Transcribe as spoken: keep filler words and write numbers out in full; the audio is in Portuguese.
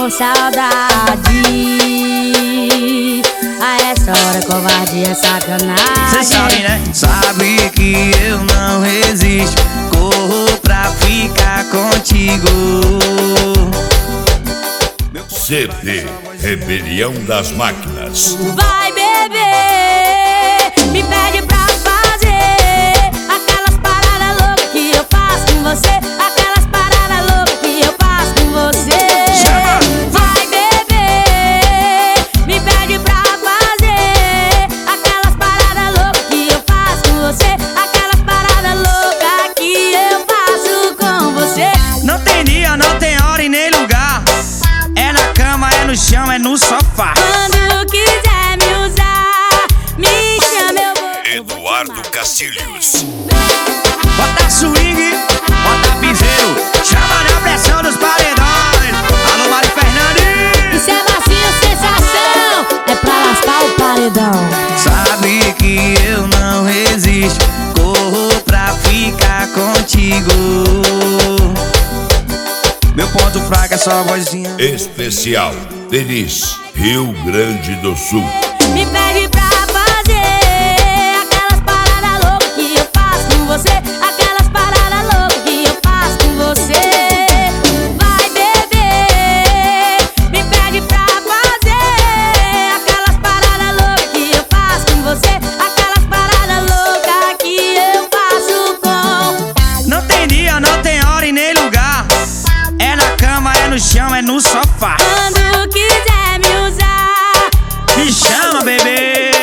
com saudade. A essa hora covardia é sacanagem. Cê sabe, né? Sabe que eu não resisto. Corro pra ficar contigo. C D Rebelião das Máquinas. Vai, bebê, me pede pra fazer aquelas paradas loucas que eu faço com você. Aquelas paradas loucas que eu faço com você. Vai, bebê, me pede pra fazer aquelas paradas loucas que eu faço com você. Aquelas paradas loucas que eu faço com você. Não tem dia, não tem hora e nem lugar. É na cama, é no chão, é no sofá. Quando quiser me usar, me chama, eu vou. Eduardo Castilhos. Bota swing, bota piseiro, chama na pressão dos paredões. Alô, Mari Fernandes. Isso é macio, sensação, é pra lascar o paredão. Sabe que eu não resisto. Corro pra ficar contigo. Meu ponto fraco é só a vozinha. Especial Denis, Rio Grande do Sul. Me pede pra fazer aquelas paradas loucas que eu faço com você. Aquelas paradas loucas que eu faço com você. Vai, bebê, me pede pra fazer aquelas paradas loucas que eu faço com você. Aquelas paradas loucas que eu faço com. Não tem dia, não tem hora e nem lugar. É na cama, é no chão, é no sofá. Quando quiser me usar, Me chama, bebê.